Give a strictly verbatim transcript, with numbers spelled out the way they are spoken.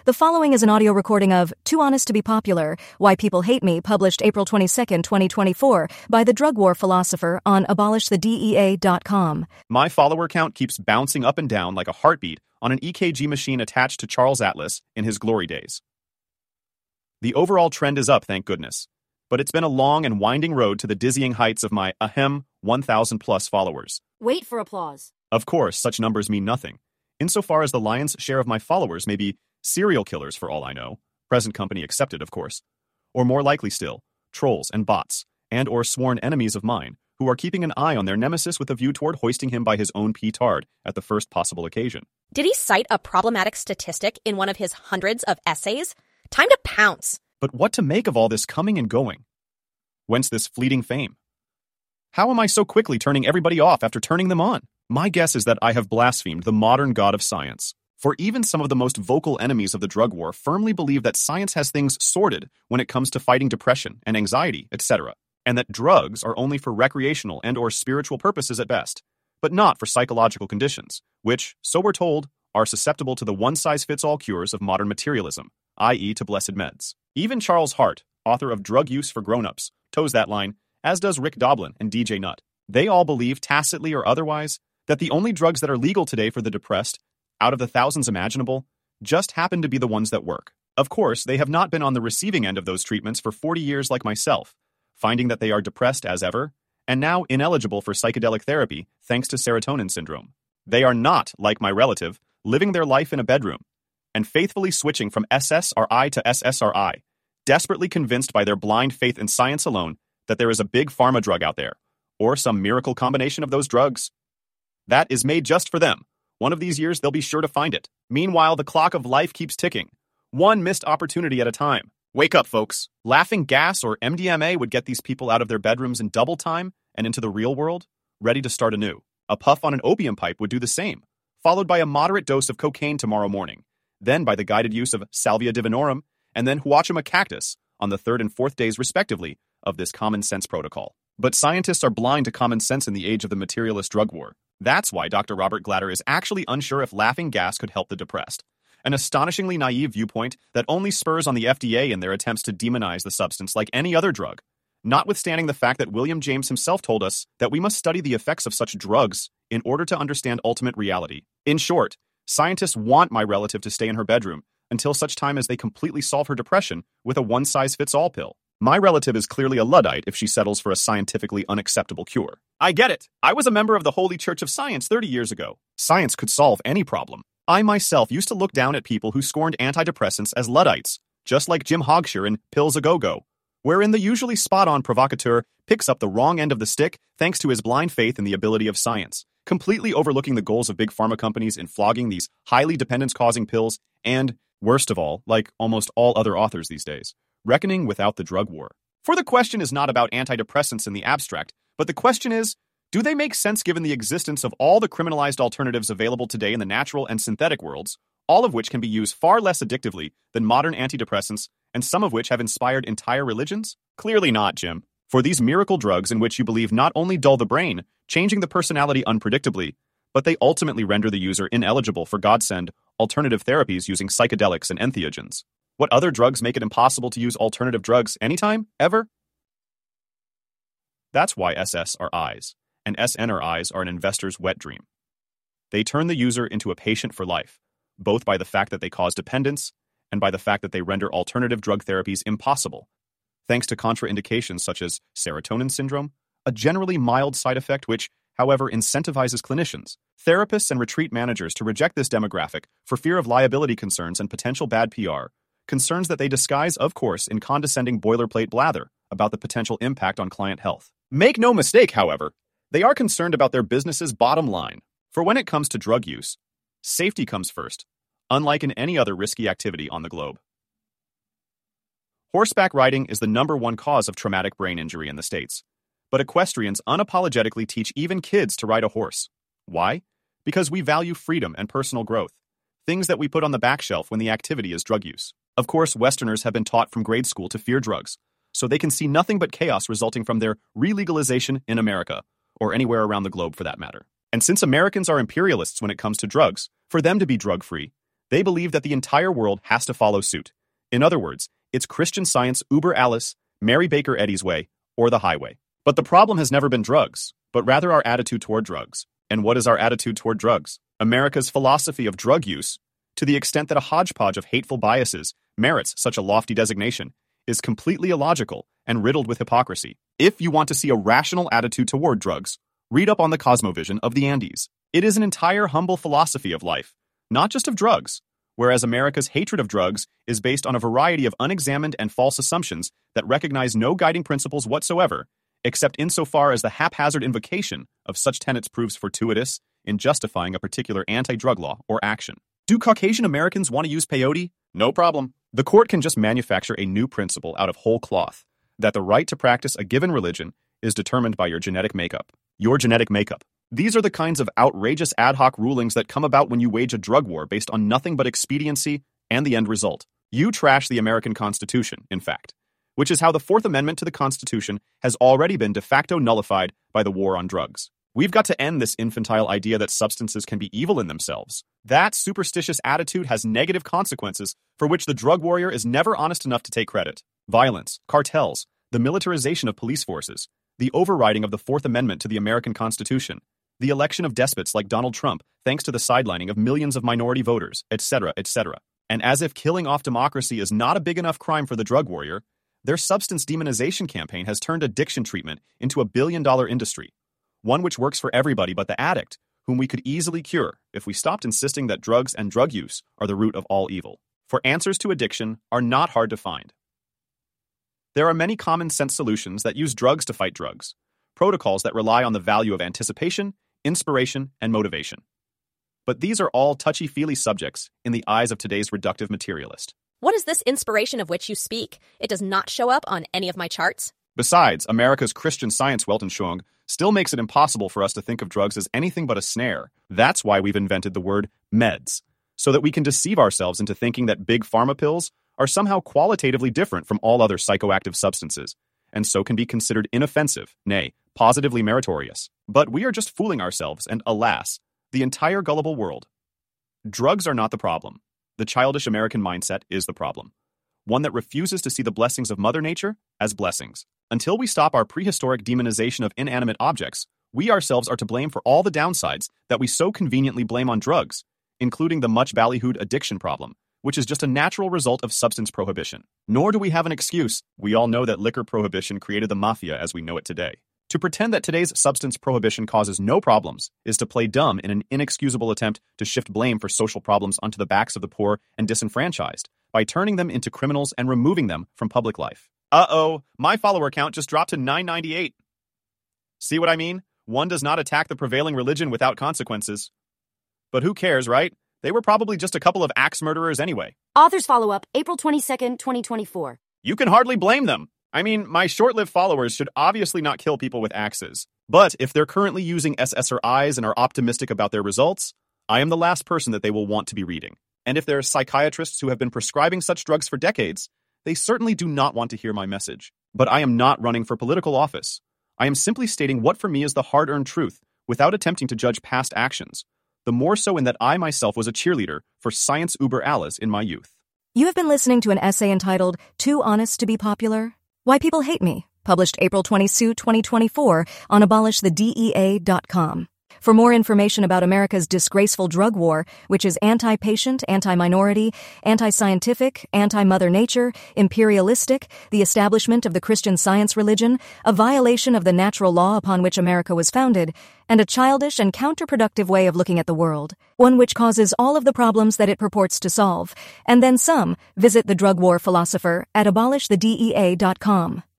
The following is an audio recording of Too Honest to Be Popular, Why People Hate Me, published April twenty-second, twenty twenty-four, by the drug war philosopher on abolish the D E A dot com. My follower count keeps bouncing up and down like a heartbeat on an E K G machine attached to Charles Atlas in his glory days. The overall trend is up, thank goodness. But it's been a long and winding road to the dizzying heights of my, ahem, one thousand plus followers. Wait for applause. Of course, such numbers mean nothing, insofar as the lion's share of my followers may be serial killers for all I know, present company accepted, of course, or more likely still, trolls and bots, and or sworn enemies of mine, who are keeping an eye on their nemesis with a view toward hoisting him by his own petard at the first possible occasion. Did he cite a problematic statistic in one of his hundreds of essays? Time to pounce. But what to make of all this coming and going? Whence this fleeting fame? How am I so quickly turning everybody off after turning them on? My guess is that I have blasphemed the modern god of science. For even some of the most vocal enemies of the drug war firmly believe that science has things sorted when it comes to fighting depression and anxiety, et cetera, and that drugs are only for recreational and or spiritual purposes at best, but not for psychological conditions, which, so we're told, are susceptible to the one-size-fits-all cures of modern materialism, that is to blessed meds. Even Charles Hart, author of Drug Use for Grown-Ups, toes that line, as does Rick Doblin and D J Nutt. They all believe, tacitly or otherwise, that the only drugs that are legal today for the depressed, out of the thousands imaginable, just happen to be the ones that work. Of course, they have not been on the receiving end of those treatments for forty years like myself, finding that they are depressed as ever, and now ineligible for psychedelic therapy thanks to serotonin syndrome. They are not, like my relative, living their life in a bedroom, and faithfully switching from S S R I to S S R I, desperately convinced by their blind faith in science alone that there is a big pharma drug out there, or some miracle combination of those drugs, that is made just for them. One of these years, they'll be sure to find it. Meanwhile, the clock of life keeps ticking, one missed opportunity at a time. Wake up, folks. Laughing gas or M D M A would get these people out of their bedrooms in double time and into the real world, ready to start anew. A puff on an opium pipe would do the same, followed by a moderate dose of cocaine tomorrow morning, then by the guided use of Salvia divinorum, and then Huachuma cactus on the third and fourth days, respectively, of this common sense protocol. But scientists are blind to common sense in the age of the materialist drug war. That's why Doctor Robert Glatter is actually unsure if laughing gas could help the depressed. An astonishingly naive viewpoint that only spurs on the F D A in their attempts to demonize the substance like any other drug, notwithstanding the fact that William James himself told us that we must study the effects of such drugs in order to understand ultimate reality. In short, scientists want my relative to stay in her bedroom until such time as they completely solve her depression with a one-size-fits-all pill. My relative is clearly a Luddite if she settles for a scientifically unacceptable cure. I get it. I was a member of the Holy Church of Science thirty years ago. Science could solve any problem. I myself used to look down at people who scorned antidepressants as Luddites, just like Jim Hogshire in Pills A Go-Go, wherein the usually spot-on provocateur picks up the wrong end of the stick thanks to his blind faith in the ability of science, completely overlooking the goals of big pharma companies in flogging these highly dependence-causing pills and, worst of all, like almost all other authors these days, reckoning without the drug war. For the question is not about antidepressants in the abstract, but the question is, do they make sense given the existence of all the criminalized alternatives available today in the natural and synthetic worlds, all of which can be used far less addictively than modern antidepressants, and some of which have inspired entire religions? Clearly not, Jim. For these miracle drugs in which you believe not only dull the brain, changing the personality unpredictably, but they ultimately render the user ineligible for godsend alternative therapies using psychedelics and entheogens. What other drugs make it impossible to use alternative drugs anytime, ever? That's why S S R Is and S N R Is are an investor's wet dream. They turn the user into a patient for life, both by the fact that they cause dependence and by the fact that they render alternative drug therapies impossible, thanks to contraindications such as serotonin syndrome, a generally mild side effect which, however, incentivizes clinicians, therapists, and retreat managers to reject this demographic for fear of liability concerns and potential bad P R, concerns that they disguise, of course, in condescending boilerplate blather about the potential impact on client health. Make no mistake, however, they are concerned about their business's bottom line, for when it comes to drug use, safety comes first, unlike in any other risky activity on the globe. Horseback riding is the number one cause of traumatic brain injury in the States, but equestrians unapologetically teach even kids to ride a horse. Why? Because we value freedom and personal growth, things that we put on the back shelf when the activity is drug use. Of course, Westerners have been taught from grade school to fear drugs, so they can see nothing but chaos resulting from their re-legalization in America, or anywhere around the globe for that matter. And since Americans are imperialists when it comes to drugs, for them to be drug-free, They believe that the entire world has to follow suit. In other words, it's Christian Science uber alles, Mary Baker Eddy's way, or the highway. But the problem has never been drugs, but rather our attitude toward drugs. And what is our attitude toward drugs? America's philosophy of drug use, to the extent that a hodgepodge of hateful biases merits such a lofty designation, is completely illogical and riddled with hypocrisy. If you want to see a rational attitude toward drugs, read up on the cosmovision of the Andes. It is an entire humble philosophy of life, not just of drugs, whereas America's hatred of drugs is based on a variety of unexamined and false assumptions that recognize no guiding principles whatsoever, except insofar as the haphazard invocation of such tenets proves fortuitous in justifying a particular anti-drug law or action. Do Caucasian Americans want to use peyote? No problem. The court can just manufacture a new principle out of whole cloth, that the right to practice a given religion is determined by your genetic makeup. Your genetic makeup. These are the kinds of outrageous ad hoc rulings that come about when you wage a drug war based on nothing but expediency and the end result. You trash the American Constitution, in fact, which is how the Fourth Amendment to the Constitution has already been de facto nullified by the war on drugs. We've got to end this infantile idea that substances can be evil in themselves. That superstitious attitude has negative consequences for which the drug warrior is never honest enough to take credit. Violence, cartels, the militarization of police forces, the overriding of the Fourth Amendment to the American Constitution, the election of despots like Donald Trump thanks to the sidelining of millions of minority voters, et cetera, et cetera. And as if killing off democracy is not a big enough crime for the drug warrior, their substance demonization campaign has turned addiction treatment into a billion-dollar industry, one which works for everybody but the addict, whom we could easily cure if we stopped insisting that drugs and drug use are the root of all evil. For answers to addiction are not hard to find. There are many common-sense solutions that use drugs to fight drugs, protocols that rely on the value of anticipation, inspiration, and motivation. But these are all touchy-feely subjects in the eyes of today's reductive materialist. What is this inspiration of which you speak? It does not show up on any of my charts. Besides, America's Christian Science Weltanschauung still makes it impossible for us to think of drugs as anything but a snare. That's why we've invented the word meds, so that we can deceive ourselves into thinking that big pharma pills are somehow qualitatively different from all other psychoactive substances, and so can be considered inoffensive, nay, positively meritorious. But we are just fooling ourselves and, alas, the entire gullible world. Drugs are not the problem. The childish American mindset is the problem, one that refuses to see the blessings of Mother Nature as blessings. Until we stop our prehistoric demonization of inanimate objects, we ourselves are to blame for all the downsides that we so conveniently blame on drugs, including the much ballyhooed addiction problem, which is just a natural result of substance prohibition. Nor do we have an excuse. We all know that liquor prohibition created the mafia as we know it today. To pretend that today's substance prohibition causes no problems is to play dumb in an inexcusable attempt to shift blame for social problems onto the backs of the poor and disenfranchised by turning them into criminals and removing them from public life. Uh-oh, my follower count just dropped to nine ninety-eight. See what I mean? One does not attack the prevailing religion without consequences. But who cares, right? They were probably just a couple of axe murderers anyway. Authors follow-up, April twenty-second, twenty twenty-four. You can hardly blame them. I mean, my short-lived followers should obviously not kill people with axes. But if they're currently using S S R Is and are optimistic about their results, I am the last person that they will want to be reading. And if there are psychiatrists who have been prescribing such drugs for decades, they certainly do not want to hear my message. But I am not running for political office. I am simply stating what for me is the hard-earned truth, without attempting to judge past actions. The more so in that I myself was a cheerleader for science uber alles in my youth. You have been listening to an essay entitled Too Honest to be Popular? Why People Hate Me, published April twenty-second, twenty twenty-four on abolish the D E A dot com. For more information about America's disgraceful drug war, which is anti-patient, anti-minority, anti-scientific, anti-Mother Nature, imperialistic, the establishment of the Christian Science religion, a violation of the natural law upon which America was founded, and a childish and counterproductive way of looking at the world, one which causes all of the problems that it purports to solve, and then some, visit the drug war philosopher at abolish the D E A dot com.